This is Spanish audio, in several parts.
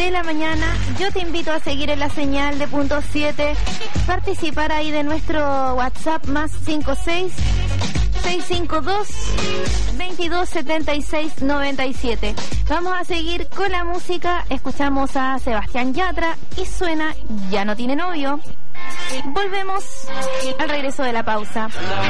de la mañana. Yo te invito a seguir en la señal de punto 7, participar ahí de nuestro WhatsApp más 56-652-2276-97. Vamos a seguir con la música. Escuchamos a Sebastián Yatra y suena Ya no tiene novio. Volvemos al regreso de la pausa.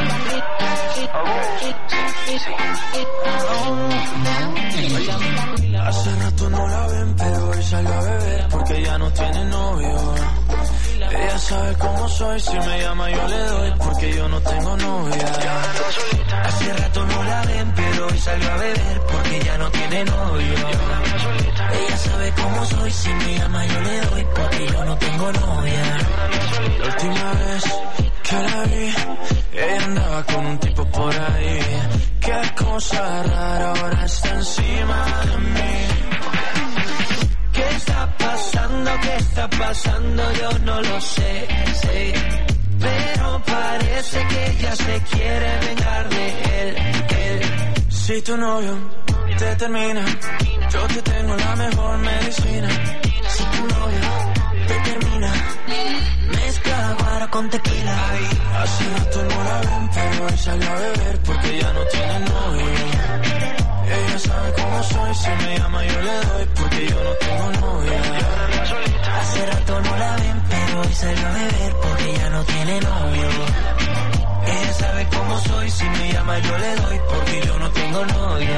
Hace rato no la ven, pero hoy salió a beber porque ya no tiene novio. Ella sabe cómo soy, si me llama yo le doy porque yo no tengo novia. Hace rato no la ven, pero hoy salió a beber porque ya no tiene novio. Ella sabe cómo soy, si me llama yo le doy porque yo no tengo novia. La última vez que la vi, ella andaba con un tipo por ahí. Qué cosa rara, ahora está encima de mí. ¿Qué está pasando? ¿Qué está pasando? Yo no lo sé, pero parece que ella se quiere vengar de él. Si tu novio te termina, yo te tengo la mejor medicina. Si tu novio te termina, mezcla guaro con tequila. Hace rato no la ven, pero hoy salió a beber porque ya no tiene novio. Ella sabe cómo soy, si me llama yo le doy porque yo no tengo novia. Hace rato no la ven, pero hoy salió a beber porque ya no tiene novio. Ella sabe cómo soy, si me llama yo le doy porque yo no tengo novia.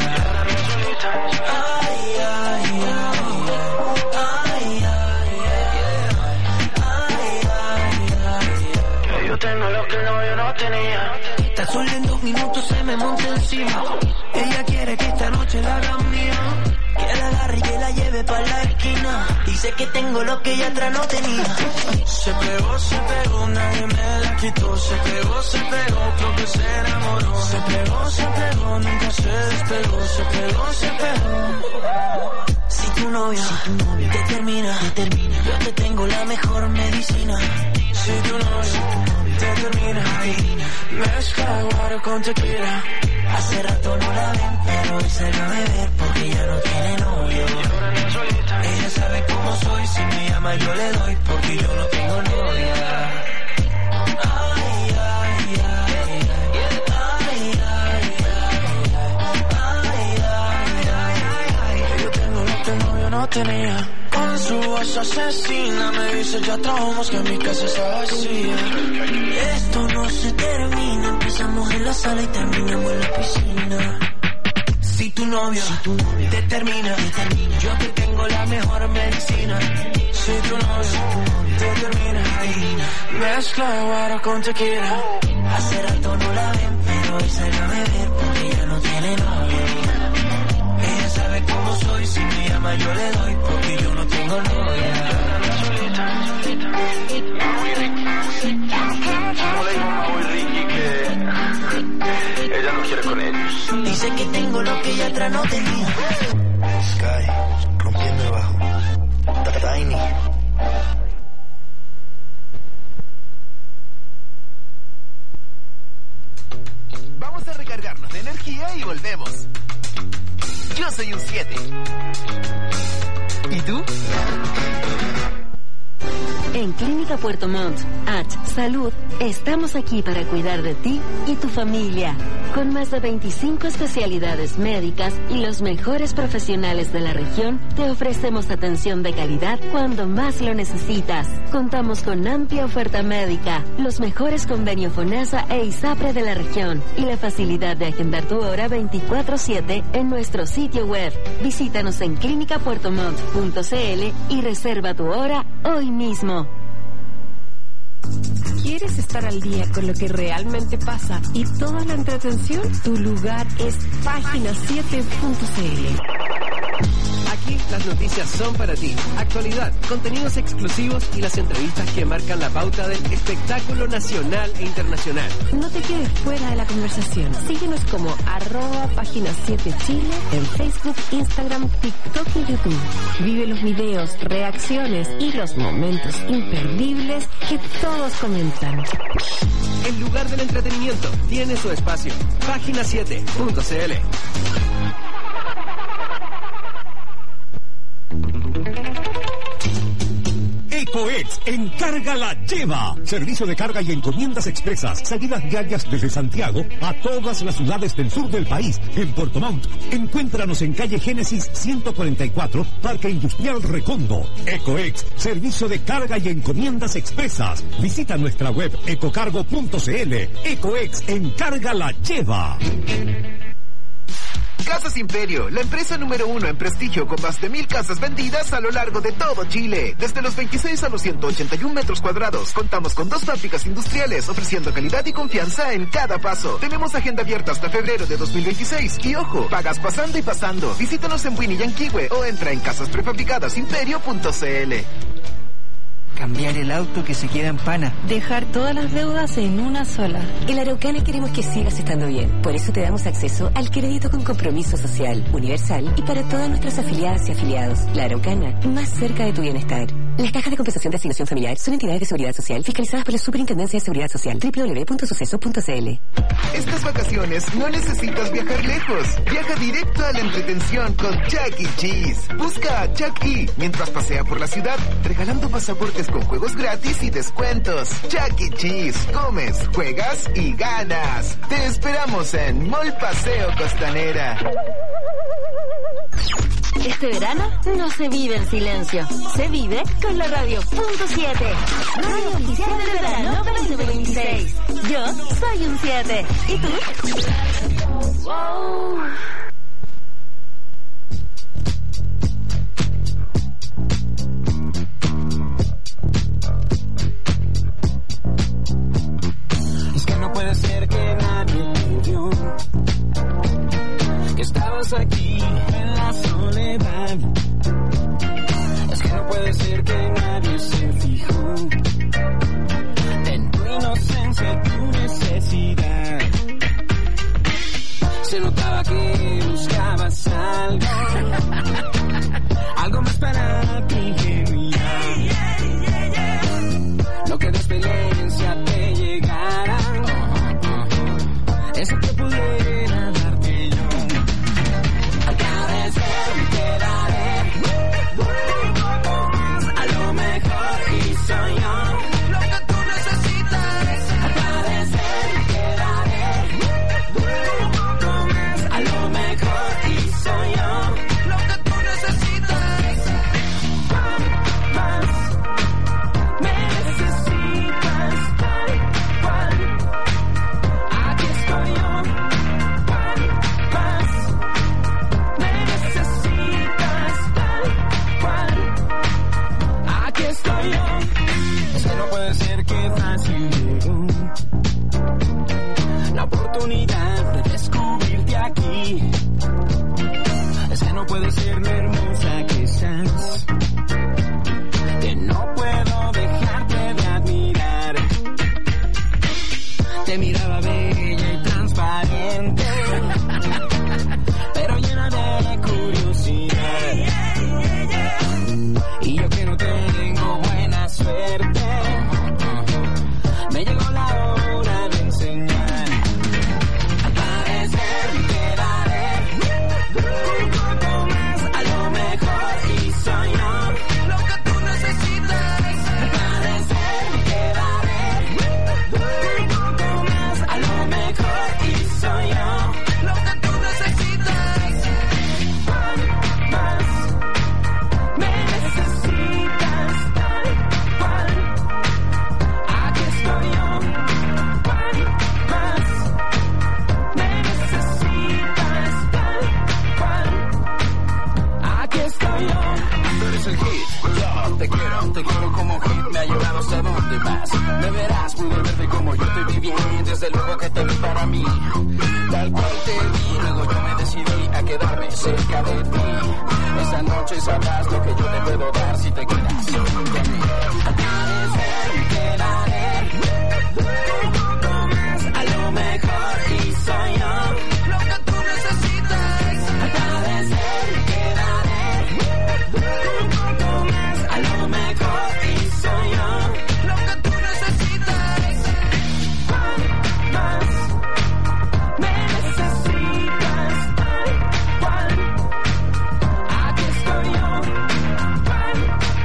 Ay, ay, ay, ay, ay. Yo tengo lo que el novio no tenía. Tan solo en 2 minutos se me monta encima. Ella quiere que esta noche la haga mía, que la agarre y que la lleve pa' la esquina. Dice que tengo lo que ella atrás no tenía. Se pegó, nadie me la quitó. Se pegó, creo que se enamoró. Se pegó, nunca se despegó. Se pegó. Si tu novio te termina, yo te tengo la mejor medicina. Si tu novio te termina, mezcla guaro con tequila. Hace rato no la ven, pero hoy salió a beber porque ya no tiene novio. Ella sabe cómo soy, si me llama yo le doy porque yo no tengo novia. Ay, ay, ay, ay, ay. Yo tengo lo que el novio no tenía. Con su voz asesina me dice ya trabajamos que mi casa está vacía. Esto no se termina, empezamos en la sala y terminamos en la piscina. Si tu novio te termina, yo te tengo la mejor medicina. Si tu novio te termina, mezcla guaro con tequila. Hace rato no la ven, pero hoy salió a beber porque ya no tiene novio. Ella sabe cómo soy, si me llama yo le doy porque yo no tengo novia. No le digo a Maui Ricky que ella no quiere con ellos. Dice que tengo lo que ella atrás no tenía. Sky, rompiendo el bajo. Tiny. Vamos a recargarnos de energía y volvemos. Yo soy un 7. ¿Y tú? En Clínica Puerto Montt, Salud, estamos aquí para cuidar de ti y tu familia. Con más de 25 especialidades médicas y los mejores profesionales de la región, te ofrecemos atención de calidad cuando más lo necesitas. Contamos con amplia oferta médica, los mejores convenios FONASA e ISAPRE de la región y la facilidad de agendar tu hora 24/7 en nuestro sitio web. Visítanos en clinicapuertomont.cl y reserva tu hora hoy mismo. ¿Quieres estar al día con lo que realmente pasa y toda la entretención? Tu lugar es página7.cl. Aquí las noticias son para ti. Actualidad, contenidos exclusivos y las entrevistas que marcan la pauta del espectáculo nacional e internacional. No te quedes fuera de la conversación. Síguenos como @página7chile en Facebook, Instagram, TikTok y YouTube. Vive los videos, reacciones y los momentos imperdibles que todos comentan. El lugar del entretenimiento tiene su espacio. Página7.cl. Ecoex Encarga la Lleva. Servicio de carga y encomiendas expresas. Salidas diarias desde Santiago a todas las ciudades del sur del país. En Puerto Montt, encuéntranos en calle Génesis 144, Parque Industrial Recondo. Ecoex, servicio de carga y encomiendas expresas. Visita nuestra web ecocargo.cl. Ecoex Encarga la Lleva. Casas Imperio, la empresa número 1 en prestigio con más de 1,000 casas vendidas a lo largo de todo Chile. Desde los 26 a los 181 metros cuadrados. Contamos con 2 fábricas industriales ofreciendo calidad y confianza en cada paso. Tenemos agenda abierta hasta febrero de 2026. Y ojo, pagas pasando y pasando. Visítanos en Buini y Yanquihue o entra en casasprefabricadosimperio.cl. Cambiar el auto que se queda en pana. Dejar todas las deudas en una sola. En La Araucana queremos que sigas estando bien. Por eso te damos acceso al crédito con compromiso social, universal y para todas nuestras afiliadas y afiliados. La Araucana, más cerca de tu bienestar. Las cajas de compensación de asignación familiar son entidades de seguridad social fiscalizadas por la Superintendencia de Seguridad Social. www.suceso.cl. Estas vacaciones no necesitas viajar lejos. Viaja directo a la entretención con Chuck E. Cheese. Busca a Chuck E. mientras pasea por la ciudad, regalando pasaportes con juegos gratis y descuentos. Chuck E. Cheese. Comes, juegas y ganas. Te esperamos en Mall Paseo Costanera. Este verano no se vive en silencio, se vive con la Radio Punto 7. Radio oficial del verano 2026. Yo soy un 7. ¿Y tú? Wow. Es que no puede ser que nadie te vio, que estabas aquí en la soledad. Es que no puede ser que nadie se fijó en tu inocencia y tu necesidad. Se notaba que buscabas algo, algo más para ti genuino, lo que de experiencia te llegara, eso que pudiera darte yo. Agradecer te daré un poco más, a lo mejor y soy yo lo que tú necesitas. Agradecer te daré un poco más, a lo mejor y soy yo lo que tú necesitas. Más, me necesitas tal cual. Aquí estoy yo. Me necesitas tal cual. Aquí estoy yo. Es que no puede ser que fácil llegó la oportunidad de descubrirte aquí. Es que no puede ser lo hermosa que estás, que no puedo dejarte de admirar. Te miraba bella y transparente, pero llena de curiosidad. Y yo que no tengo buena suerte, me llegó la hora de enseñar. Al parecer te daré un poco más, a lo mejor y soy yo lo que tú necesitas. Al parecer te daré un poco más, a lo mejor y soy yo lo que tú necesitas. Más, me necesitas tal cual. Aquí estoy yo. Más, me necesitas tal cual. Aquí estoy yo. Tú eres el hit, yo te quiero como hit. Me ha llevado hasta donde vas. Me verás, pude verte como yo te vi bien. Desde luego que te vi para mí, tal cual te vi. Luego yo me decidí a quedarme cerca de ti. Esta noche sabrás lo que yo te puedo dar si te quedas junto a mí. Al parecer te daré un poco más, a lo mejor y soy yo lo que tú necesitas. Al parecer te daré un poco más, a lo mejor y soy yo lo que tú necesitas. Más, me necesitas tal cual. Aquí estoy yo.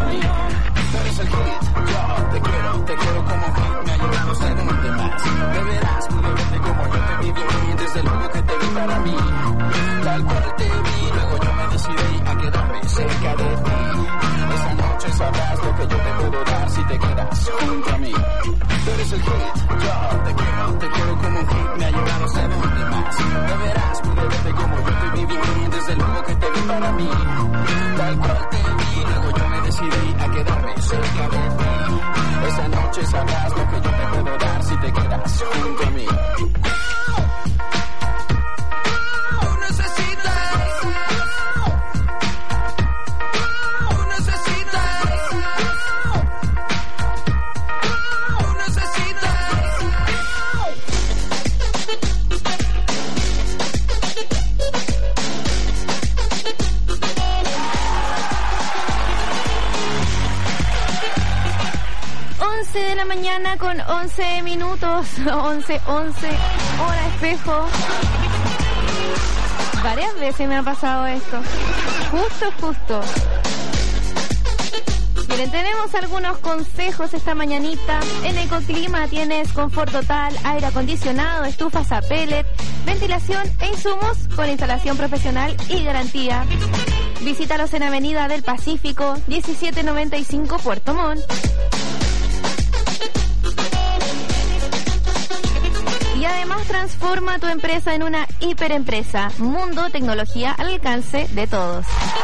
mí. Tú eres el hit, yo te quiero como hit. Me ha ayudado a ser un más. Me verás, pude verte como yo te viví. Desde luego que te vi para mí. Tal cual te vi, luego yo me decidí a quedarme cerca de ti. Esa noche sabrás lo que yo te puedo dar si te quedas junto a mí. Tú eres el hit, yo te quiero como un hit. Me ha ayudado a ser un más. Me verás, pude verte como yo te viví. Desde luego que te vi para mí. Tal cual te vi, luego yo me decidí a quedarme cerca de ti. Esa noche sabrás lo que yo te puedo dar si te quedas junto a mí. De la mañana con 11 minutos, 11, hora espejo. Varias veces me ha pasado esto. Justo. Miren, tenemos algunos consejos esta mañanita. En Ecoclima tienes confort total, aire acondicionado, estufas a pellet, ventilación e insumos con instalación profesional y garantía. Visítalos en Avenida del Pacífico, 1795 Puerto Montt. Y además transforma tu empresa en una hiperempresa. Mundo Tecnología al alcance de todos.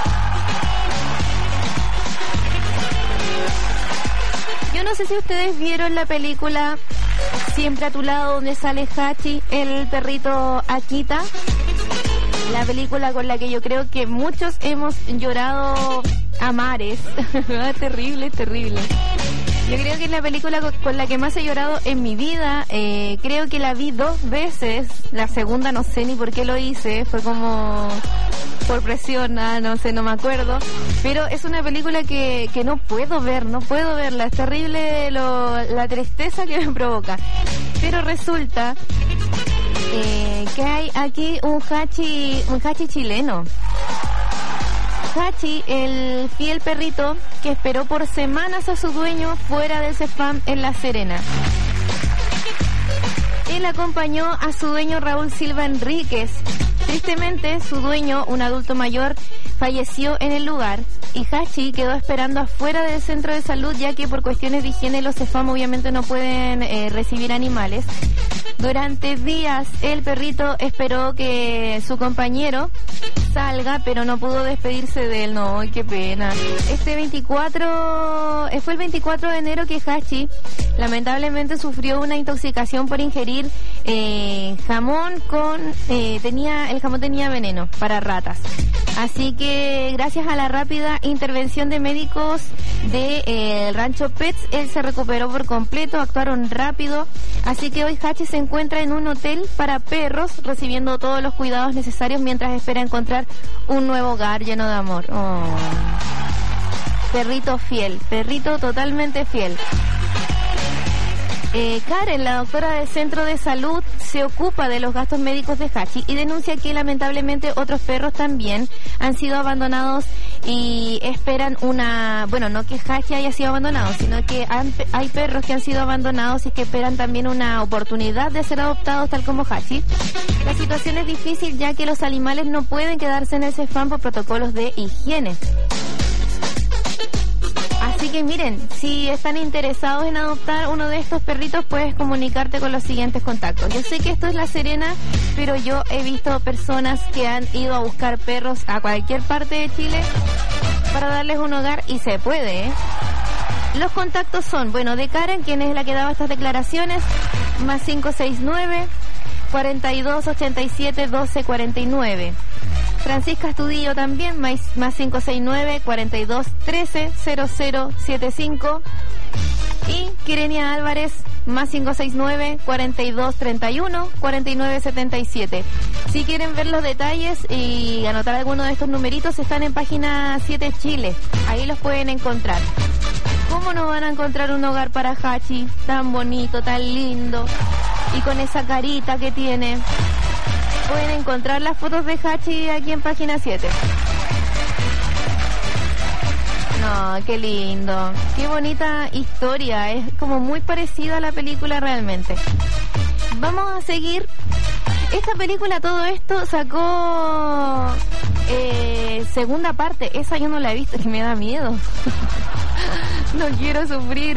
Yo no sé si ustedes vieron la película Siempre a tu lado, donde sale Hachi, el perrito Akita. La película con la que yo creo que muchos hemos llorado a mares. Terrible. Yo creo que es la película con la que más he llorado en mi vida. Creo que la vi 2 veces. La segunda no sé ni por qué lo hice. Fue como por presión, no sé, no me acuerdo. Pero es una película que no puedo verla. Es terrible la tristeza que me provoca. Pero resulta que hay aquí un Hachi chileno. Hachi, el fiel perrito que esperó por semanas a su dueño fuera del CEFAM en La Serena. Él acompañó a su dueño Raúl Silva Enríquez. Tristemente, su dueño, un adulto mayor, falleció en el lugar y Hachi quedó esperando afuera del centro de salud, ya que por cuestiones de higiene los CEFAM obviamente no pueden recibir animales. Durante días el perrito esperó que su compañero salga, pero no pudo despedirse de él. No, qué pena. Fue el 24 de enero que Hachi lamentablemente sufrió una intoxicación por ingerir jamón el jamón tenía veneno para ratas. Así que gracias a la rápida intervención de médicos del rancho Pets, él se recuperó por completo, actuaron rápido. Así que hoy Hachi se encuentra en un hotel para perros, recibiendo todos los cuidados necesarios mientras espera encontrar un nuevo hogar lleno de amor. Oh. Perrito fiel, perrito totalmente fiel. Karen, la doctora del centro de salud, se ocupa de los gastos médicos de Hachi y denuncia que lamentablemente otros perros también han sido abandonados y esperan no que Hachi haya sido abandonado, sino que hay perros que han sido abandonados y que esperan también una oportunidad de ser adoptados tal como Hachi. La situación es difícil ya que los animales no pueden quedarse en el CEFAM por protocolos de higiene. Así que miren, si están interesados en adoptar uno de estos perritos, puedes comunicarte con los siguientes contactos. Yo sé que esto es La Serena, pero yo he visto personas que han ido a buscar perros a cualquier parte de Chile para darles un hogar y se puede, ¿eh? Los contactos son, de Karen, quien es la que daba estas declaraciones, más 569 4287 1249. Francisca Estudillo también, más 569 4213 0075. Y Quirenia Álvarez, más 569 4231 4977. Si quieren ver los detalles y anotar alguno de estos numeritos, están en página 7 Chile. Ahí los pueden encontrar. ¿Cómo no van a encontrar un hogar para Hachi tan bonito, tan lindo y con esa carita que tiene? Pueden encontrar las fotos de Hachi aquí en página 7. Oh, qué lindo. Qué bonita historia. Es como muy parecida a la película realmente. Vamos a seguir. Esta película, todo esto, sacó segunda parte. Esa yo no la he visto, que me da miedo. No quiero sufrir.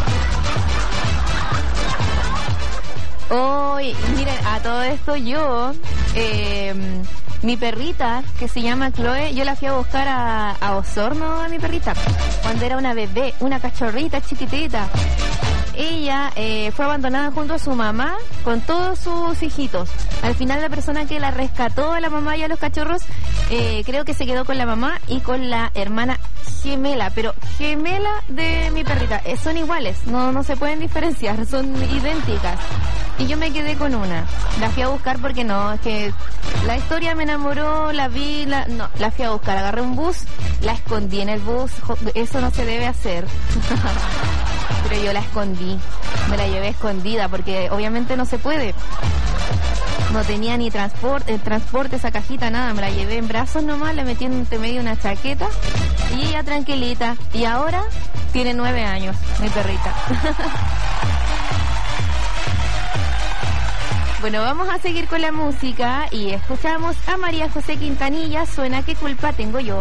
Hoy, miren, a todo esto yo... mi perrita, que se llama Chloe, yo la fui a buscar a Osorno, a mi perrita, cuando era una bebé, una cachorrita chiquitita. Ella fue abandonada junto a su mamá con todos sus hijitos. Al final la persona que la rescató a la mamá y a los cachorros, creo que se quedó con la mamá y con la hermana gemela, pero gemela de mi perrita. Son iguales, no se pueden diferenciar, son idénticas. Y yo me quedé con una. La fui a buscar porque no, es que la historia me enamoró, la vi, la fui a buscar. Agarré un bus, la escondí en el bus. Eso no se debe hacer. Pero yo la escondí, me la llevé escondida porque obviamente no se puede. No tenía ni transporte, esa cajita, nada. Me la llevé en brazos nomás, le metí entre medio una chaqueta y ella tranquilita. Y ahora tiene 9 años, mi perrita. Bueno, vamos a seguir con la música y escuchamos a María José Quintanilla. Suena ¿Qué culpa tengo yo?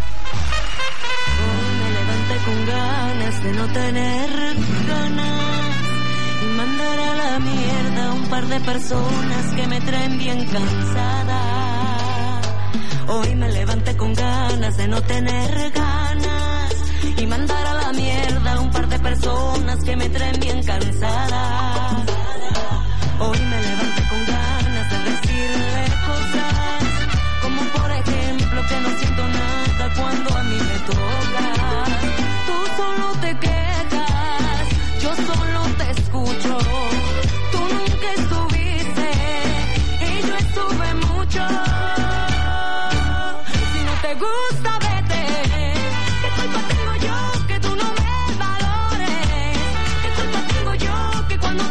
Hoy me levanté con ganas de no tener ganas y mandar a la mierda a un par de personas que me traen bien cansada. Hoy me levanté con ganas de no tener ganas y mandar a la mierda a un par de personas que me traen bien cansada. Hoy me levanté con ganas de decirle cosas, como por ejemplo que no siento nada cuando a mí me toca. Tú solo te quejas, yo solo te escucho. Tú nunca estuviste y yo estuve mucho. Si no te gusta, vete. ¿Qué culpa tengo yo que tú no me valores? ¿Qué culpa tengo yo que cuando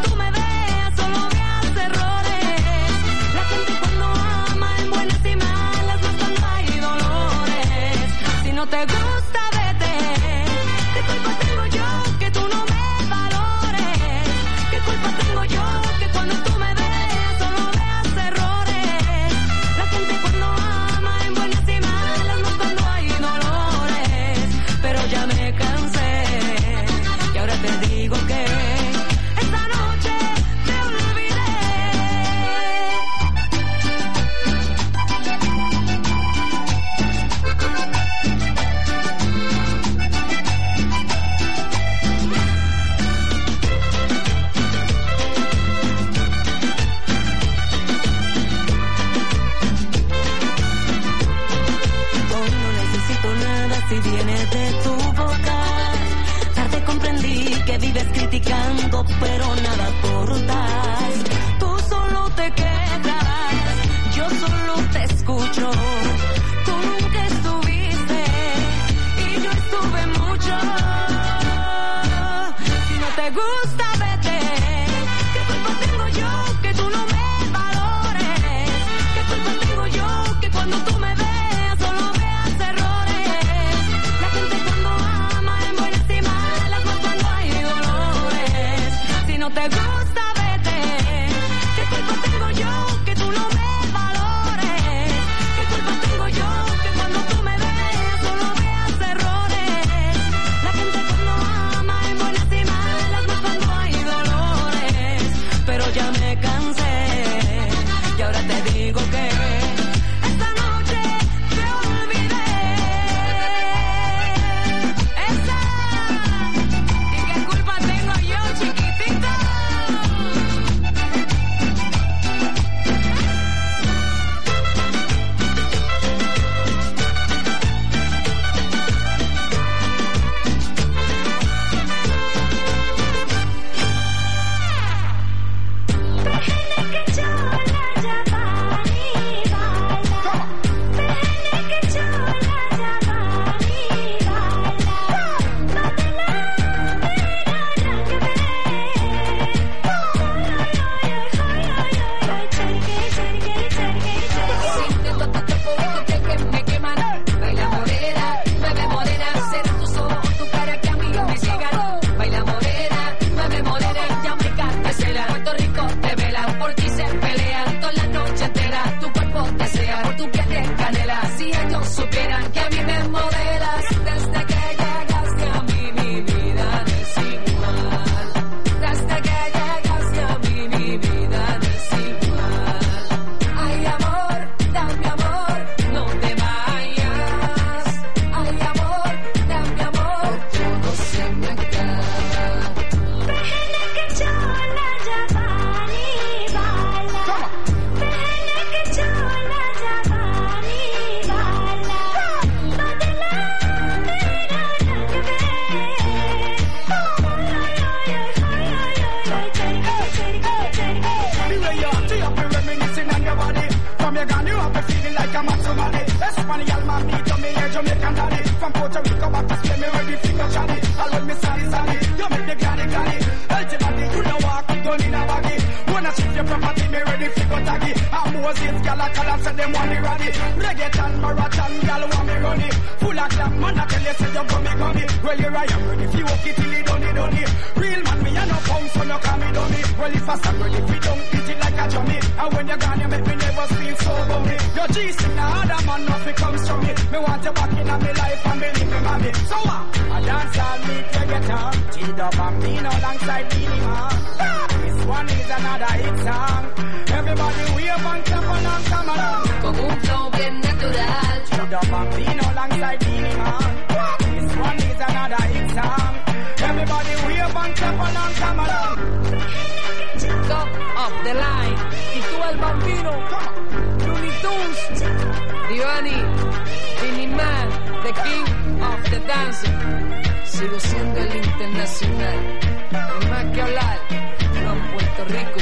you gone, you have me feeling like I'm at somebody. Espanol man, me to me, a Jamaican daddy. From Puerto Rico back to Spain, me ready for your chatty. I love me sally. You make me granny. Healthy body, you know walk with gun in a baggy. Wanna shift your property, me ready for your taggy. I'm Moses, gal a call and say them want me ready. Reggaeton, marathon, gal want me runny. Full of glam, man, I tell you say you gummy. Well, you're right, I'm ready for you, walk it till it done. Real man, me a no pound, so you call me dummy. Well, if I suck, well, if we don't beat it like a dummy. And when you're gone, you make me never feel so bummy. Your G-string, now other man, nothing comes from me. Me want you back in my life and believe me, mommy. So what? I dance all me reggaeton. G-Dub Bambino alongside Beanie Man. This one is another hit song. Everybody wave and clap and come along. Con un flow bien natural. G-Dub Bambino alongside Beanie Man. This one is another hit song. Everybody wave and clap and come along. Top of the line. Y tú el Bambino. Looney Tunes. Divani. Beanie Man. The King of the Dancing. Sigo siendo el internacional. No más que hablar. No en Puerto Rico.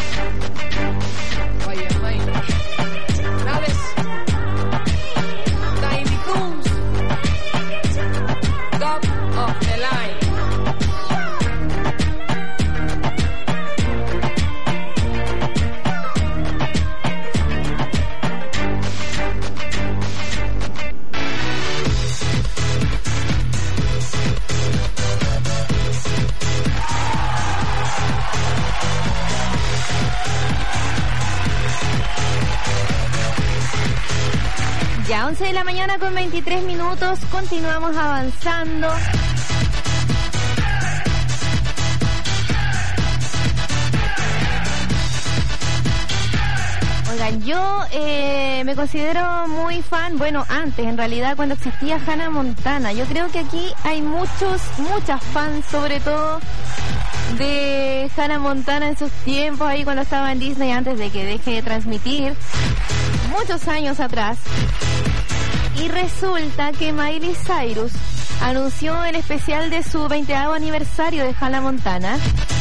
Vaya Mike. Nades. Tiny Toons. Top of the line. Ya 11 de la mañana con 23 minutos, continuamos avanzando. Oigan, yo me considero muy fan, bueno, antes en realidad cuando existía Hannah Montana. Yo creo que aquí hay muchas fans, sobre todo de Hannah Montana en sus tiempos, ahí cuando estaba en Disney, antes de que deje de transmitir, muchos años atrás. Y resulta que Miley Cyrus anunció el especial de su 20º aniversario de Hannah Montana.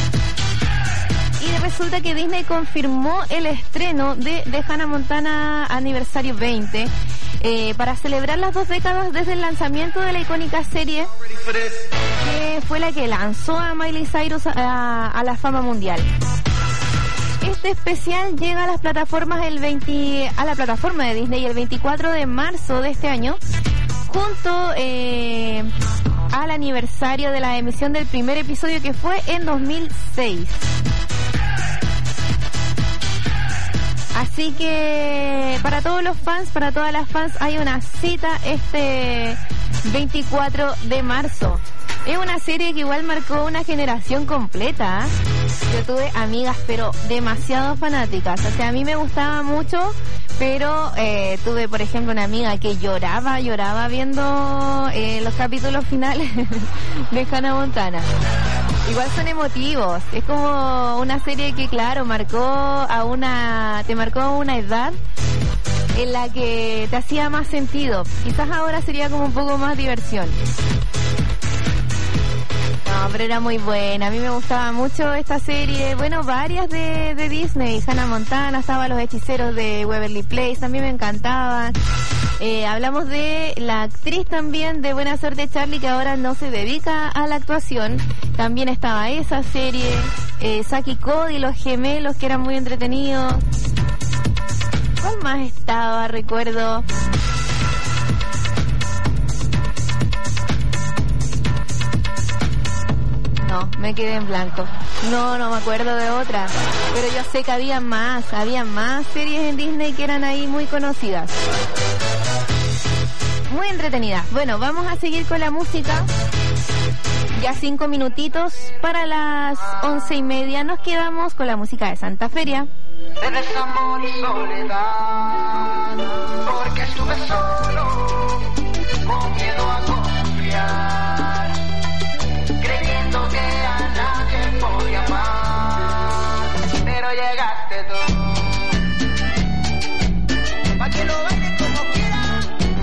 Y resulta que Disney confirmó el estreno de Hannah Montana Aniversario 20 para celebrar las 2 décadas desde el lanzamiento de la icónica serie, que fue la que lanzó a Miley Cyrus a la fama mundial. Este especial llega a las plataformas a la plataforma de Disney el 24 de marzo de este año, junto al aniversario de la emisión del primer episodio, que fue en 2006. Así que para todos los fans, para todas las fans, hay una cita este 24 de marzo. Es una serie que igual marcó una generación completa, ¿eh? Yo tuve amigas, pero demasiado fanáticas. O sea, a mí me gustaba mucho, pero tuve, por ejemplo, una amiga que lloraba viendo los capítulos finales de Hannah Montana. Igual son emotivos. Es como una serie que, claro, te marcó a una edad en la que te hacía más sentido. Quizás ahora sería como un poco más diversión. No, pero era muy buena. A mí me gustaba mucho esta serie. Bueno, varias de Disney. Hannah Montana, estaba Los Hechiceros de Waverly Place, también me encantaban. Hablamos de la actriz también de Buena Suerte Charlie, que ahora no se dedica a la actuación. También estaba esa serie. Zack y Cody, los gemelos, que eran muy entretenidos. ¿Cuál más estaba? Recuerdo. No, me quedé en blanco. No me acuerdo de otra. Pero yo sé que había más series en Disney que eran ahí muy conocidas. Muy entretenidas. Bueno, vamos a seguir con la música. Ya 5 minutitos para las 11:30. Nos quedamos con la música de Santa Feria. De desamor y soledad, porque estuve solo, con miedo a confiar, creyendo que a nadie podía amar, pero llegaste tú, pa' que lo baile como quiera.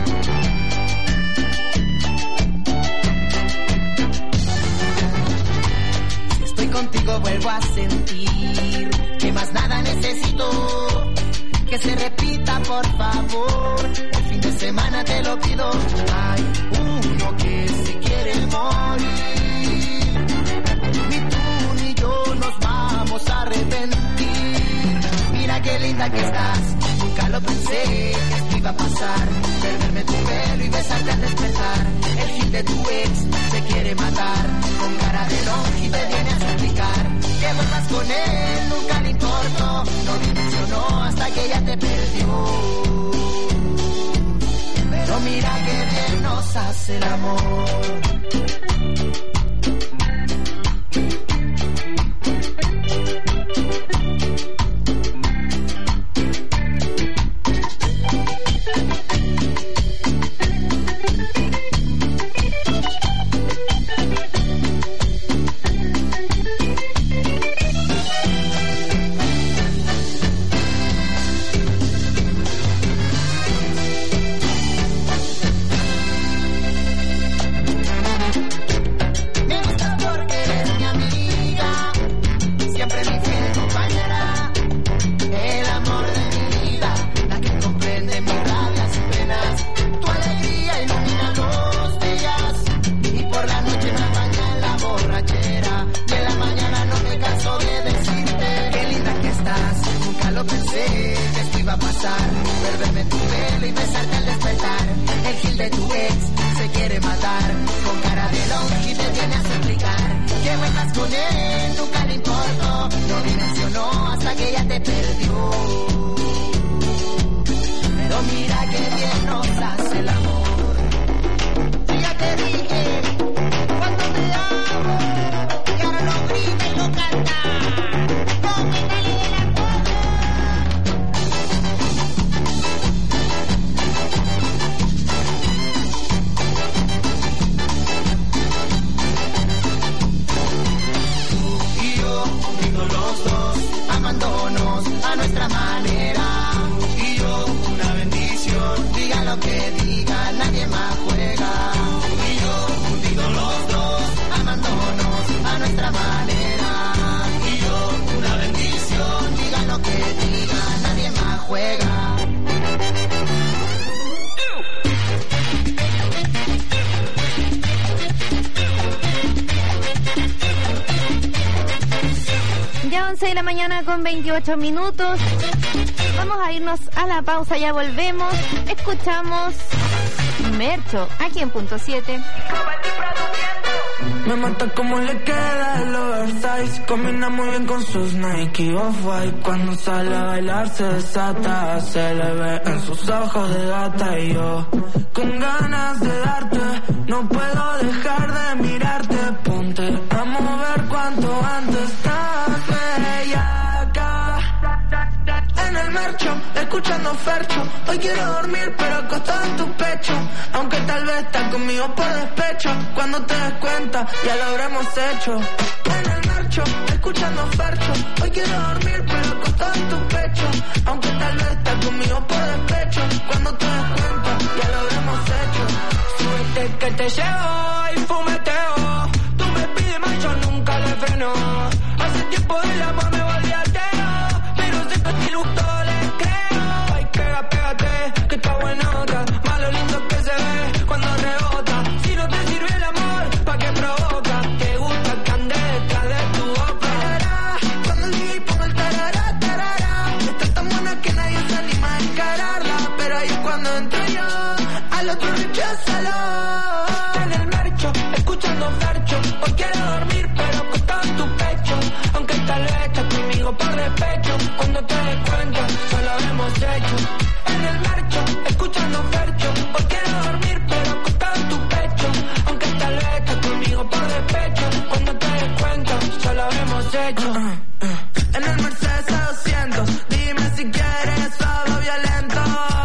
Si estoy contigo vuelvo a sentir que más nada necesito, que que se repita, por favor. El fin de semana te lo pido. Hay uno que se quiere morir. Ni tú ni yo nos vamos a arrepentir. Mira qué linda que estás. Nunca lo pensé que esto iba a pasar. Perderme tu pelo y besarte al despertar. El gil de tu ex se quiere matar. Con cara de longe y te viene a suplicar que vuelvas con él, nunca le importó. No dimensionó hasta que ella te perdió. Pero mira que bien nos hace el amor. Con 28 minutos. Vamos a irnos a la pausa, ya volvemos. Escuchamos Mercho, aquí en Punto 7. Me mata como le queda el oversize. Combina muy bien con sus Nike Off-White. Cuando sale a bailar se desata. Se le ve en sus ojos de gata. Y yo con ganas de darte. No puedo dejar de mirarte. Ponte a mover cuanto antes. Estás bella acá en el Mercho, escuchando Fercho. Hoy quiero dormir pero acostado en tu pecho. Aunque tal vez estás conmigo por despecho. Cuando te des cuenta ya lo habremos hecho. En el Mercho, escuchando Fercho. Hoy quiero dormir pero acostado en tu pecho. Aunque tal vez estás conmigo por despecho. Cuando te des cuenta ya lo habremos hecho. Súbete que te llevo y fumeteo. Tú me pides más, yo nunca le freno. Hace tiempo del amor me volví ateo. Pero sé que te gustó, le creo. Ay, pégate, que está buenota. Más lo lindo que se ve cuando rebota. Si no te sirve el amor, ¿pa' qué provoca? Te gusta que ande detrás de tu boca. Cuando el DJ ponga el tarará, tarará. Está tan buena que nadie se anima a encararla. Pero ahí es cuando entro yo, al otro recházalo. En el Mercho, escuchando Fercho. Hoy quiero dormir pero acostado en tu pecho. Aunque tal vez estás conmigo por despecho. Cuando te des cuenta, ya lo habremos hecho. En el Mercho, escuchando Fercho. Hoy quiero dormir pero acostado en tu pecho. Aunque tal vez estás conmigo por despecho. Cuando te des cuenta, ya lo habremos hecho. En el Mercedes A200, dime si quieres algo violento.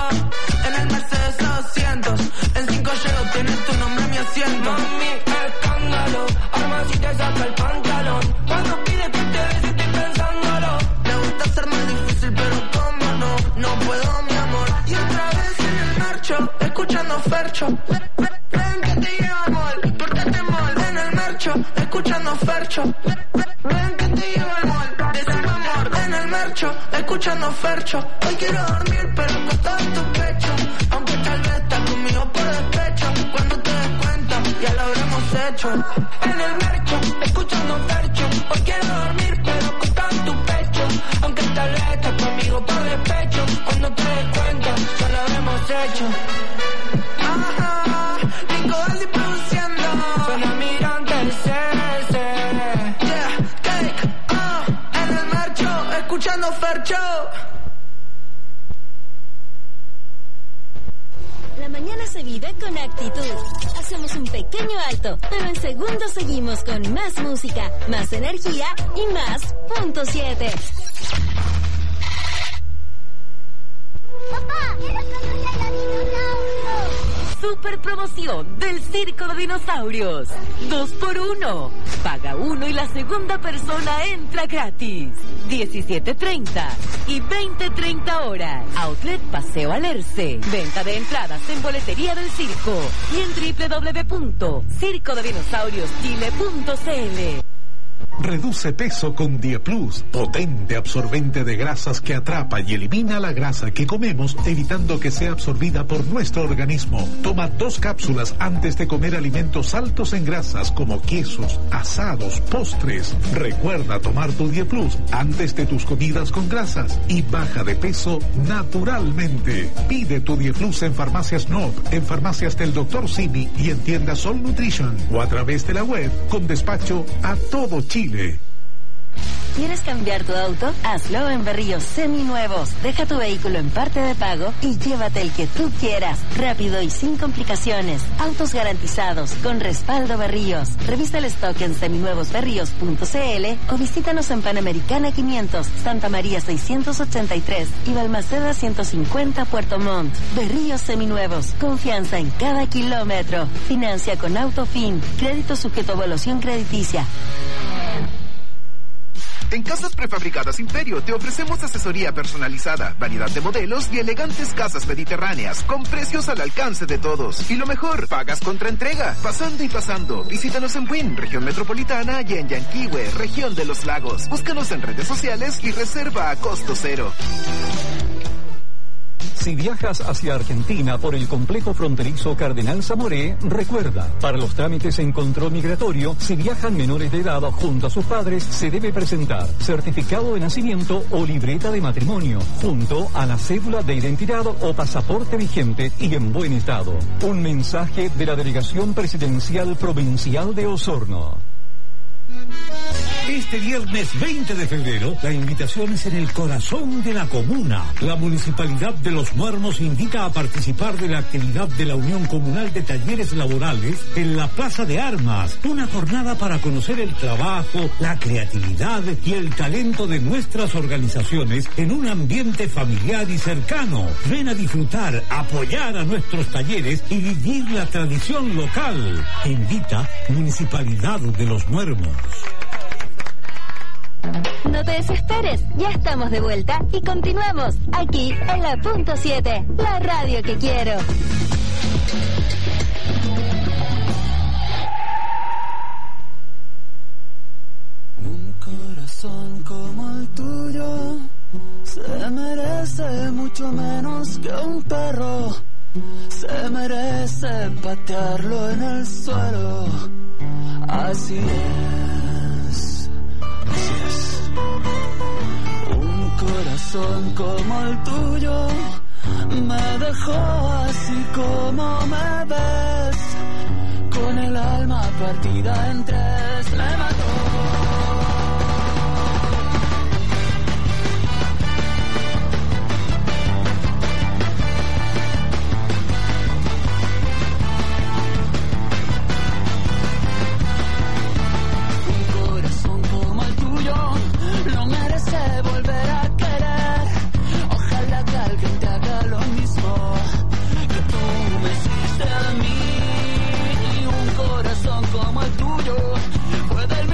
En el Mercedes A200, en 5 llego, tienes tu nombre en mi asiento. Mami, escándalo, arma si te saca el pantalón. Cuando pide que te des estoy pensándolo. Me gusta ser más difícil pero como no puedo mi amor. Y otra vez en el Mercho, escuchando Fercho. Ven que te llevo al mall, pórtate mal. En el Mercho, escuchando Fercho. Ven que te llevo al mall, decime amor. En el Mercho, marcho, escuchando Fercho. Hoy quiero dormir, pero acostado en tu pecho. Aunque tal vez estás conmigo por despecho. Cuando te des cuenta, ya lo habremos hecho. En el marcho, escuchando Fercho. Hoy quiero dormir, pero acostado en tu pecho. Aunque tal vez estás conmigo por despecho. Cuando te des cuenta, ya lo habremos hecho. Ajá, Nico Aldi produciendo. Suena Mirante el CS. Yeah, cake, en el marcho, escuchando Fercho. La mañana se vive con actitud. Hacemos un pequeño alto, pero en segundos seguimos con más música, más energía y más punto 7. Papá, quiero conocer a dinosaurios. Super promoción del Circo de Dinosaurios. 2x1. Paga uno y la segunda persona entra gratis. 17:30 y 20:30 horas. Outlet Paseo Alerce. Venta de entradas en boletería del circo y en www.circodedinosaurioschile.cl. Reduce peso con Dieplus, potente absorbente de grasas que atrapa y elimina la grasa que comemos, evitando que sea absorbida por nuestro organismo. Toma 2 cápsulas antes de comer alimentos altos en grasas como quesos, asados, postres. Recuerda tomar tu Dieplus antes de tus comidas con grasas y baja de peso naturalmente. Pide tu Dieplus en Farmacias Nob, en farmacias del Dr. Simi y en tiendas Sol Nutrition o a través de la web con despacho a todo Chile. ¿Quieres cambiar tu auto? Hazlo en Berríos Seminuevos. Deja tu vehículo en parte de pago y llévate el que tú quieras. Rápido y sin complicaciones. Autos garantizados con respaldo Berríos. Revisa el stock en seminuevosberríos.cl o visítanos en Panamericana 500, Santa María 683 y Balmaceda 150 Puerto Montt. Berríos Seminuevos. Confianza en cada kilómetro. Financia con Autofin. Crédito sujeto a evaluación crediticia. En Casas Prefabricadas Imperio te ofrecemos asesoría personalizada, variedad de modelos y elegantes casas mediterráneas con precios al alcance de todos. Y lo mejor, pagas contra entrega, pasando y pasando. Visítanos en Buin, región metropolitana, y en Yanquihue, región de los lagos. Búscanos en redes sociales y reserva a costo cero. Si viajas hacia Argentina por el complejo fronterizo Cardenal Zamoré, recuerda, para los trámites en control migratorio, si viajan menores de edad junto a sus padres, se debe presentar certificado de nacimiento o libreta de matrimonio, junto a la cédula de identidad o pasaporte vigente y en buen estado. Un mensaje de la Delegación Presidencial Provincial de Osorno. Este viernes 20 de febrero, la invitación es en el corazón de la comuna. La Municipalidad de Los Muermos invita a participar de la actividad de la Unión Comunal de Talleres Laborales en la Plaza de Armas. Una jornada para conocer el trabajo, la creatividad y el talento de nuestras organizaciones en un ambiente familiar y cercano. Ven a disfrutar, apoyar a nuestros talleres y vivir la tradición local. Invita Municipalidad de Los Muermos. No te desesperes, ya estamos de vuelta y continuamos aquí en la punto 7, la radio que quiero. Un corazón como el tuyo se merece mucho menos que un perro. Se merece patearlo en el suelo. Así es. Un corazón como el tuyo me dejó así como me ves, con el alma partida en tres, me mató. No merece volver a querer. Ojalá que alguien te haga lo mismo que tú me hiciste a mí. Un corazón como el tuyo fue del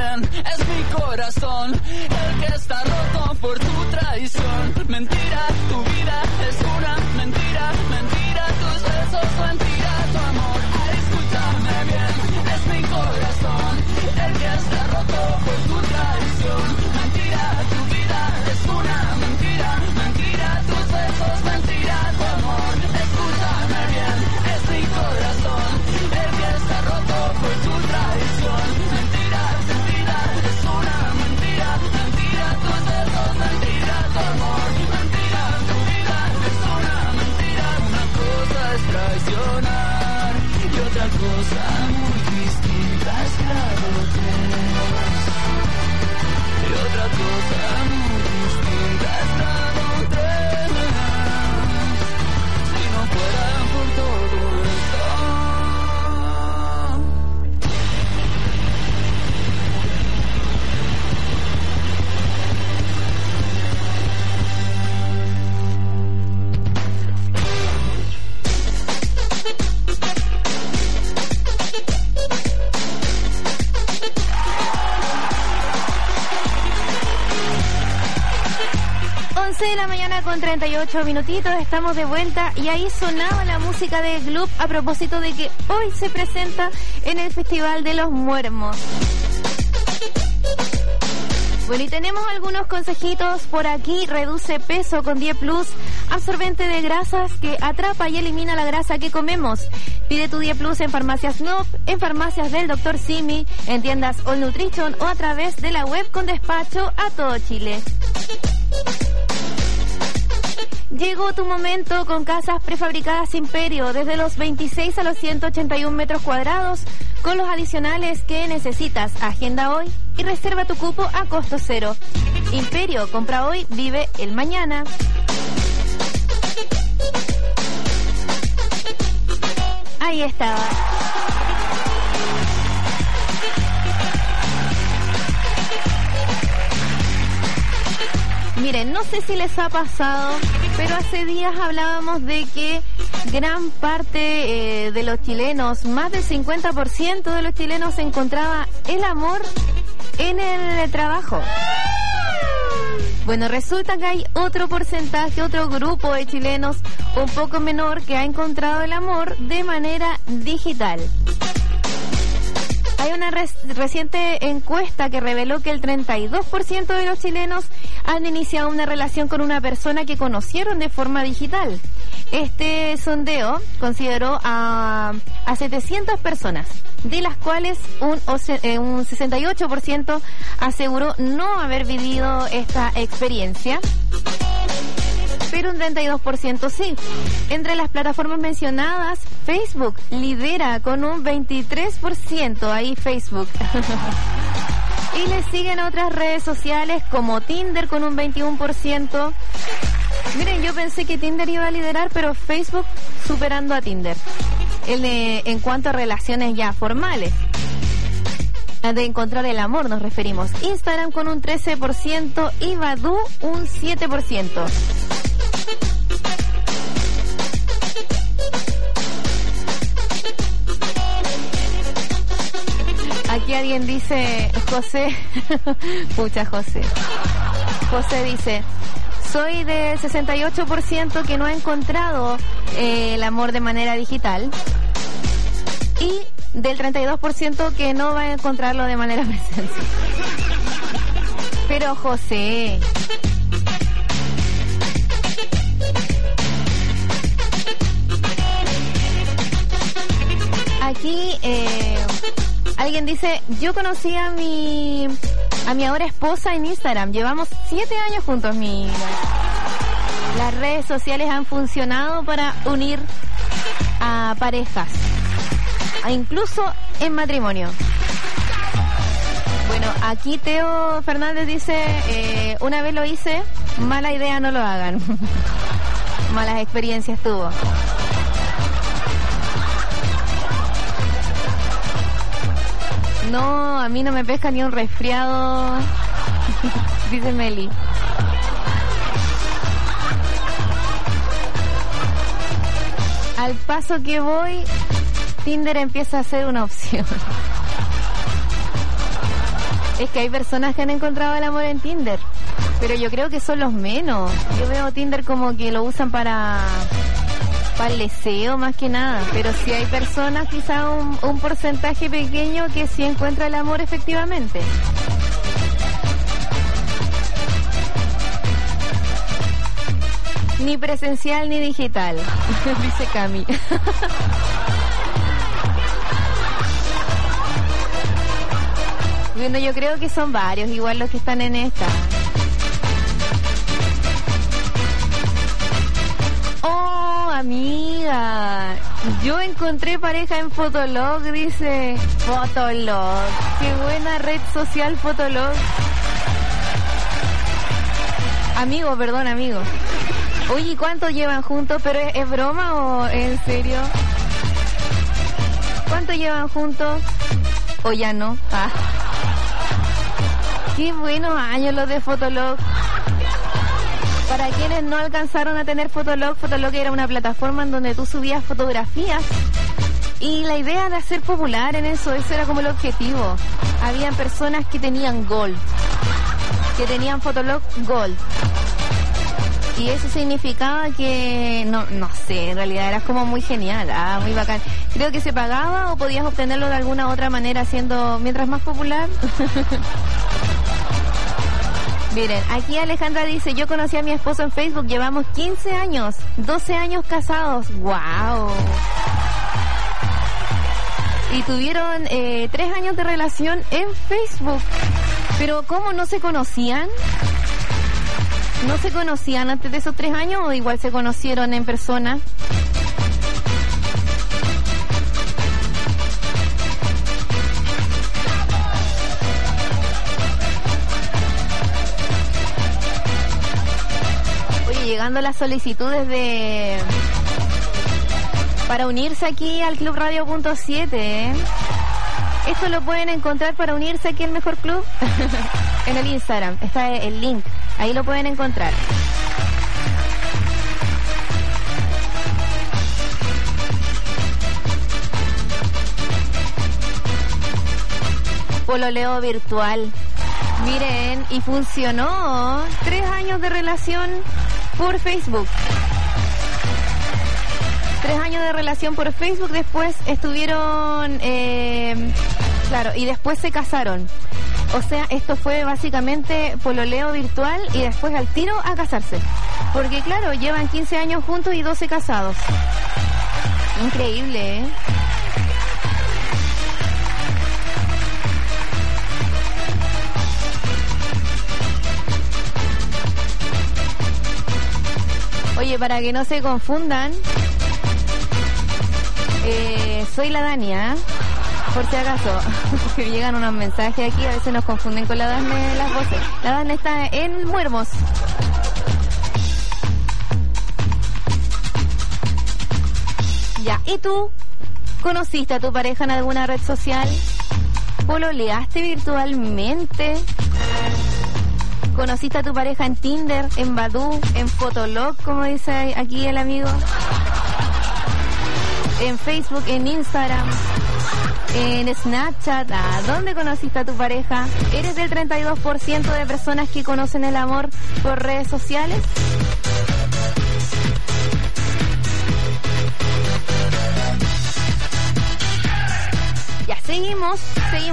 bien, es mi corazón el que está roto por tu traición. Mentira, tu vida es una mentira, mentira, tus besos, mentira, tu amor. Escúchame bien, es mi corazón el que está roto por tu traición. Mentira, tu vida es una mentira, mentira, tus besos, mentira, tu amor. Escúchame bien, es mi corazón el que está roto por tu traición. Mentira, tu vida es una mentira, mentira, tus besos, mentira, tu amor. Mentira, tu vida es una mentira. Una cosa es traicionar y otra cosa muy distinta es la adultez. Y otra cosa muy distinta es la adultez. Si no fuera por todo esto. 11 de la mañana con 38 minutitos, estamos de vuelta y ahí sonaba la música de Gloop a propósito de que hoy se presenta en el Festival de los Muermos. Bueno, y tenemos algunos consejitos por aquí. Reduce peso con 10 Plus, absorbente de grasas que atrapa y elimina la grasa que comemos. Pide tu 10 Plus en farmacias NOP, en farmacias del Dr. Simi, en tiendas All Nutrition o a través de la web con despacho a todo Chile. Llegó tu momento con casas prefabricadas Imperio, desde los 26 a los 181 metros cuadrados, con los adicionales que necesitas. Agenda hoy y reserva tu cupo a costo cero. Imperio, compra hoy, vive el mañana. Ahí estaba. Miren, no sé si les ha pasado, pero hace días hablábamos de que gran parte de los chilenos, más del 50% de los chilenos, encontraba el amor en el trabajo. Bueno, resulta que hay otro porcentaje, otro grupo de chilenos un poco menor que ha encontrado el amor de manera digital. Hay una reciente encuesta que reveló que el 32% de los chilenos han iniciado una relación con una persona que conocieron de forma digital. Este sondeo consideró a 700 personas, de las cuales un 68% aseguró no haber vivido esta experiencia, pero un 32% sí. Entre las plataformas mencionadas, Facebook lidera con un 23%, ahí Facebook. Y le siguen otras redes sociales como Tinder con un 21%. Miren, yo pensé que Tinder iba a liderar, pero Facebook superando a Tinder. En cuanto a relaciones ya formales. De encontrar el amor nos referimos. Instagram con un 13% y Badoo un 7%. Aquí alguien dice, José, pucha José. José dice, soy del 68% que no ha encontrado el amor de manera digital y del 32% que no va a encontrarlo de manera presencial. Pero José, aquí alguien dice, yo conocí a mi ahora esposa en Instagram, llevamos 7 años juntos. Las redes sociales han funcionado para unir a parejas, incluso en matrimonio. Bueno, aquí Teo Fernández dice, una vez lo hice, mala idea, no lo hagan. Malas experiencias tuvo. No, a mí no me pesca ni un resfriado, dice Meli. Al paso que voy, Tinder empieza a ser una opción. Es que hay personas que han encontrado el amor en Tinder, pero yo creo que son los menos. Yo veo Tinder como que lo usan para el deseo más que nada, pero sí hay personas, quizá un porcentaje pequeño, que sí encuentra el amor efectivamente. Ni presencial ni digital, dice Cami. Bueno, yo creo que son varios, igual los que están en esta. Oh, amiga, yo encontré pareja en Fotolog, dice. Fotolog, qué buena red social Fotolog. Amigo, perdón, amigo. Oye, ¿cuánto llevan juntos? ¿Pero es broma o en serio? ¿Cuánto llevan juntos? ¿O ya no? Ah. Qué buenos años los de Fotolog. Para quienes no alcanzaron a tener Fotolog, Fotolog era una plataforma en donde tú subías fotografías. Y la idea de hacer popular en eso era como el objetivo. Habían personas que tenían Gold, que tenían Fotolog Gold. Y eso significaba que, no sé, en realidad era como muy genial, muy bacán. Creo que se pagaba o podías obtenerlo de alguna otra manera haciendo, mientras más popular. Miren, aquí Alejandra dice, yo conocí a mi esposo en Facebook, llevamos 15 años, 12 años casados. ¡Wow! Y tuvieron 3 años de relación en Facebook. Pero ¿cómo no se conocían? ¿No se conocían antes de esos 3 años o igual se conocieron en persona? Oye, llegando las solicitudes para unirse aquí al Club Radio.7, ¿eh? Esto lo pueden encontrar para unirse aquí al Mejor Club en el Instagram. Está el link. Ahí lo pueden encontrar. Pololeo virtual. Miren, y funcionó. 3 años de relación por Facebook. 3 años de relación por Facebook, después estuvieron, claro, y después se casaron. O sea, esto fue básicamente pololeo virtual y después al tiro a casarse. Porque claro, llevan 15 años juntos y 12 casados. Increíble, ¿eh? Oye, para que no se confundan, soy la Dania, por si acaso, que llegan unos mensajes aquí, a veces nos confunden con la Dania las voces. La Dania está en Muermos. Ya, ¿y tú? ¿Conociste a tu pareja en alguna red social? ¿Pololeaste virtualmente? ¿Conociste a tu pareja en Tinder, en Badoo, en Fotolog, como dice aquí el amigo? En Facebook, en Instagram, en Snapchat. ¿Dónde conociste a tu pareja? ¿Eres del 32% de personas que conocen el amor por redes sociales? Ya, seguimos.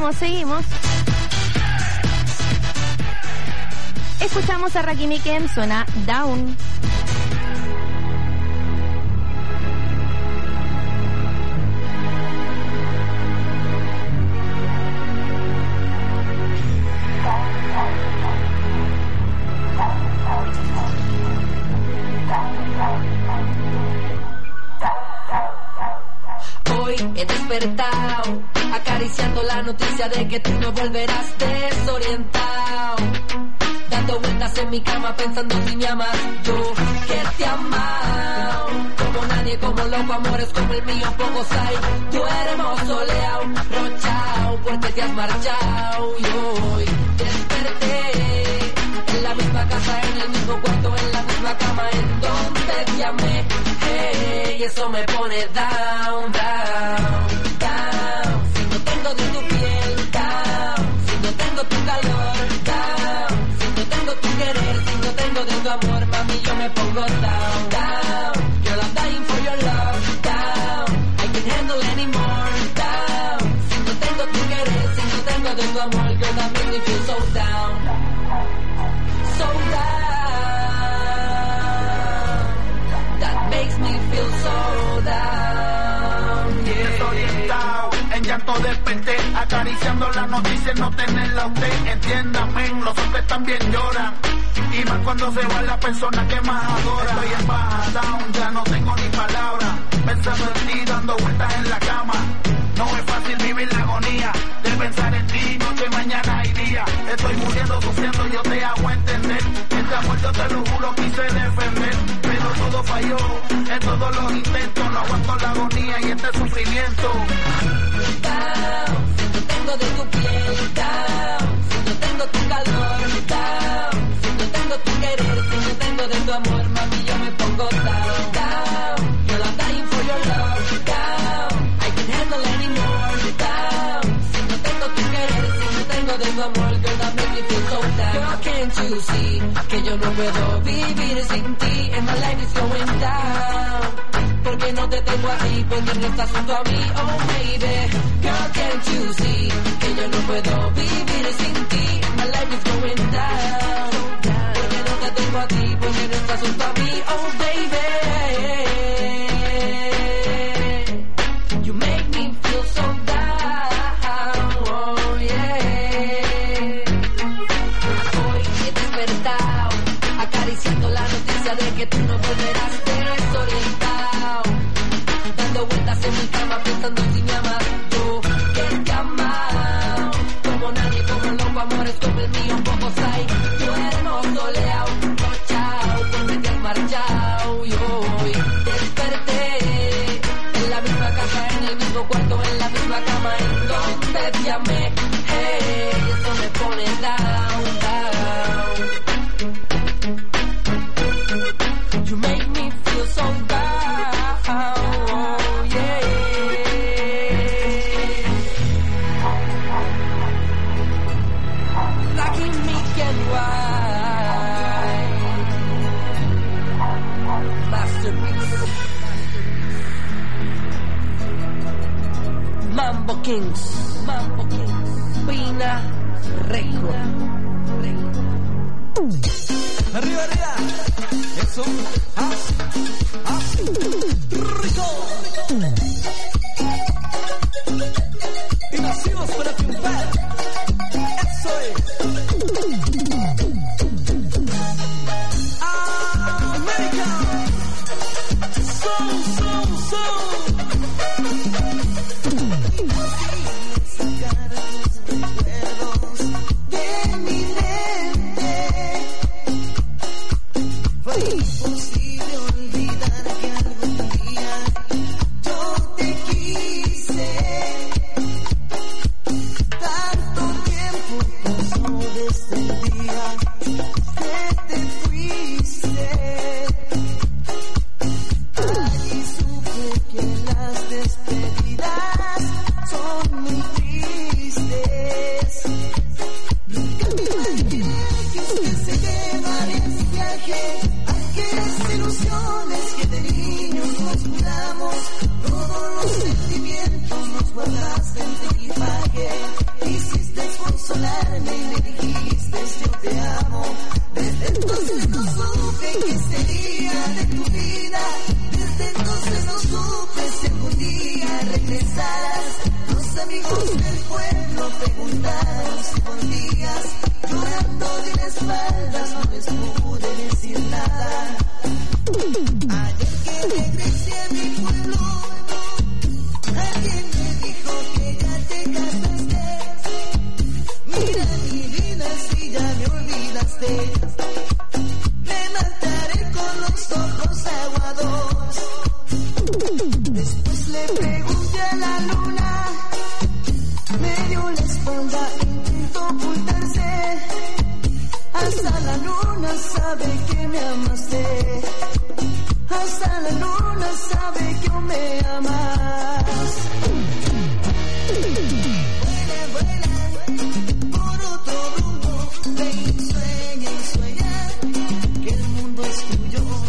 Escuchamos a Rakim Ken, suena Down. Hoy he despertado, acariciando la noticia de que tú no volverás desorientado. Dando vueltas en mi cama pensando si me amas, yo que te he amado. Como nadie, como loco, amores como el mío pocos hay. Tú eres mozoleado, rochao, porque te has marchado. Y hoy desperté en la misma casa, en el mismo cuarto, en la misma cama en donde te amé. Hey, eso me pone down, down, down. Si no tengo de tu piel, down. Si no tengo tu calor, me pongo down, down. Girl, I'm dying for your love, down. I can't handle anymore, down. Si no tengo tu querer, si no tengo de tu amor, girl, that makes me feel so down, so down. That makes me feel so down, yeah. Desorientado, en llanto desperté, acariciando la noticia, no tenerla a usted. Entiéndame, los hombres también lloran. Y más cuando se va la persona que más adora. Estoy en baja, down, ya no tengo ni palabras. Pensando en ti, dando vueltas en la cama. No es fácil vivir la agonía de pensar en ti, noche, mañana y día. Estoy muriendo, sufriendo, yo te hago entender. Este amor yo te lo juro, quise defender, pero todo falló en todos los intentos. No aguanto la agonía y este sufrimiento. Down, si no tengo de tu piel, down. Si no tengo tu calor, down. Si no tengo tu querer, si no tengo de tu amor, mami, yo me pongo down, down. Girl, I'm dying for your love, down. I can't handle anymore, down. Si no tengo tu querer, si no tengo de tu amor, girl, that makes me feel so down. Girl, can't you see que yo no puedo vivir sin ti? And my life is going down. Porque no te tengo a ti, porque no estás junto a mí, oh baby. Girl, can't you see que yo no puedo vivir sin ti? My life is going down. Porque no te tengo a ti, porque no estás junto a mí, oh baby. You make me feel so down, oh yeah. Hoy he despertado, acariciando la noticia de que tú no volverás, desorientado, dando vueltas en mi cama pensando si me amas. Yo que te amo como nadie, como loco, amores como el mío, pocos hay. Duermo soleado, nochao, porque te has marchado. Y hoy desperté en la misma casa, en el mismo cuarto, en la misma cama, en donde te amé. Hey, eso me pone down, down. You make me feel so down, oh yeah. Black and meek and white, masterpiece. Mambo Kings, Pina Record. Arriba, arriba. Eso. Rico. Y nacimos para triunfar. Eso es. América. So. Sacar los recuerdos de mi mente. Fue imposible olvidar que algún día yo te quise. Tanto tiempo pasó desde el día que te fuiste. Allí supe que las despedidas son muy tristes. Nunca me imaginé que se llevaría ese viaje. Aquellas ilusiones que de niños nos juramos, todos los sentimientos los guardaste en tu equipaje. Quisiste consolarme y me dijiste yo te amo. Desde entonces no supe que sería de tu vida. Desde entonces no supe si algún día regresarás. Los amigos del pueblo preguntaron si volvías. Llorando de las espaldas no les pude decir nada. Ayer que regresé a mi pueblo, alguien me dijo que ya te casaste. Mira mi vida si ya me olvidaste. Me mataré con los ojos aguados. Después le pregunté a la luna, me dio la espalda, intentó ocultarse. Hasta la luna sabe que me amaste. Hasta la luna sabe que me amas. Vuela, por otro rumbo. Ven, sueña, que el mundo es tuyo.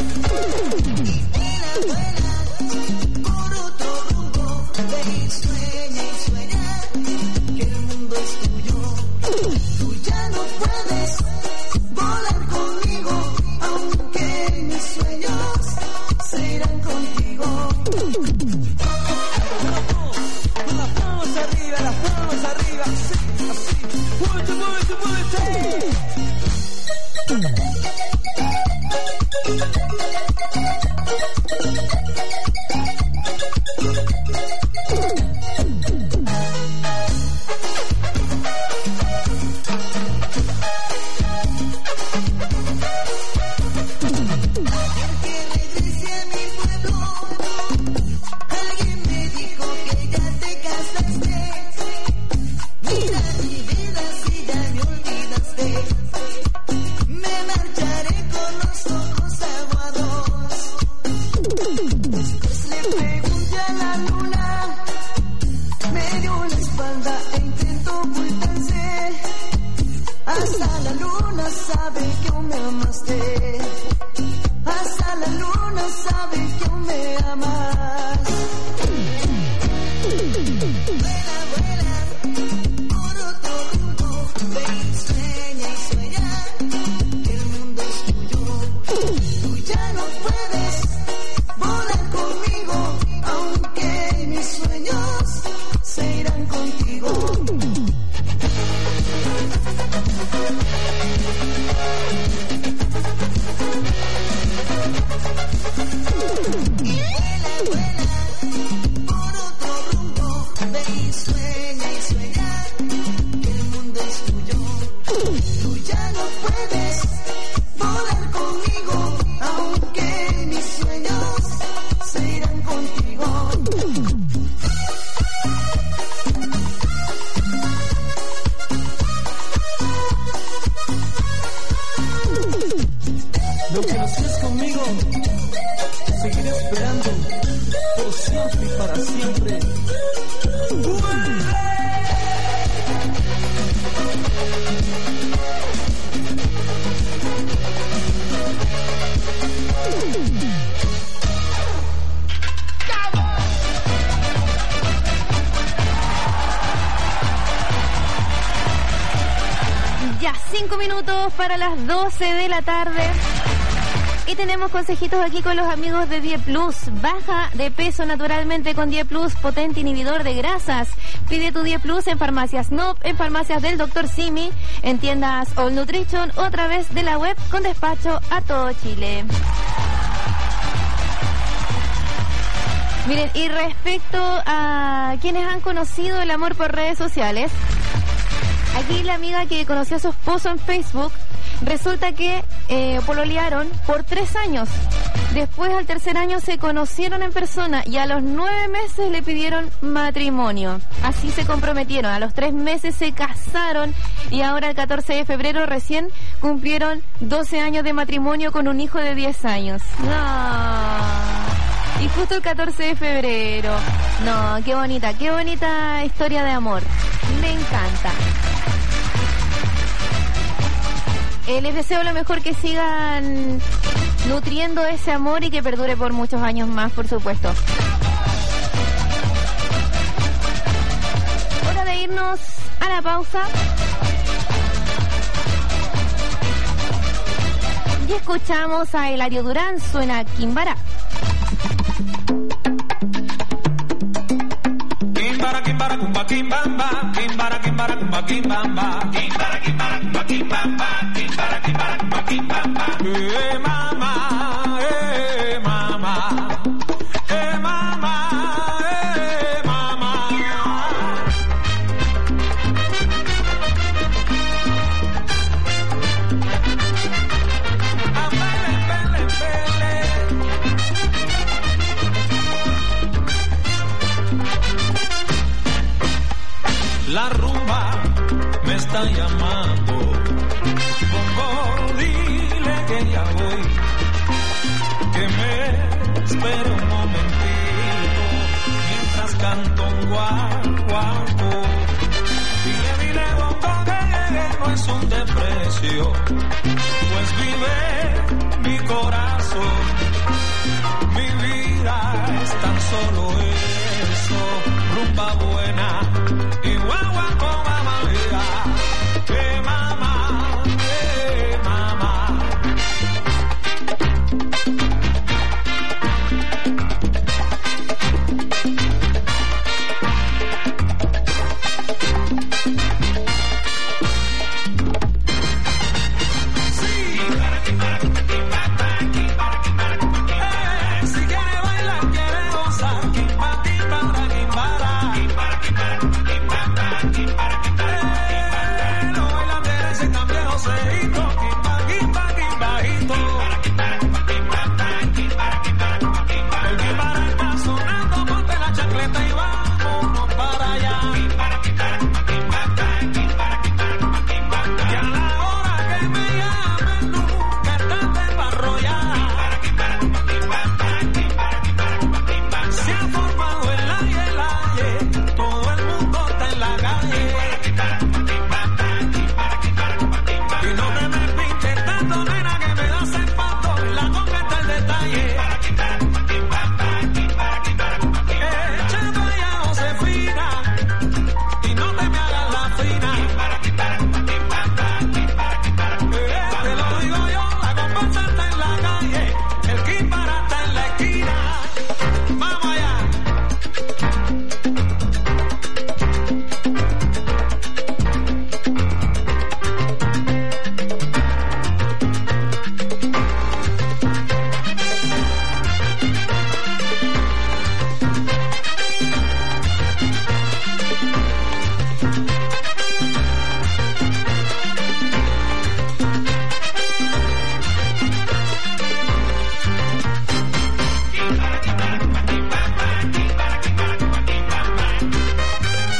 Ya 5 minutos para las 12 de la tarde. Y tenemos consejitos aquí con los amigos de Die Plus. Baja de peso naturalmente con Die Plus, potente inhibidor de grasas. Pide tu Die Plus en farmacias Nop, en farmacias del Dr. Simi, en tiendas All Nutrition o a través de la web con despacho a todo Chile. Miren, y respecto a quienes han conocido el amor por redes sociales, aquí la amiga que conoció a su esposo en Facebook, resulta que pololearon por 3 años. Después, al tercer año, se conocieron en persona y a los 9 meses le pidieron matrimonio. Así se comprometieron. A los 3 meses se casaron y ahora el 14 de febrero recién cumplieron 12 años de matrimonio con un hijo de 10 años. No. Y justo el 14 de febrero. No, qué bonita historia de amor. Me encanta. Les deseo lo mejor, que sigan nutriendo ese amor y que perdure por muchos años más, por supuesto. Hora de irnos a la pausa. Y escuchamos a Eladio Durán, suena Kimbara. Kimbara, kimbara, kumba, kimbamba. Kimbara, kimbara, kumba, kimbamba. Kimbara, kimbara, kumba, kimbamba. Kimbara, kimbara, kumba, kimbamba. Mama, mama. Mama, mama. La rumba me está llamando. Bongo, dile que ya voy, que me espere un momentito mientras canto un guaguancó. Dile, bongo, que llegue, no es un desprecio, pues vive mi corazón, mi vida es tan solo eso, rumba buena y guagua con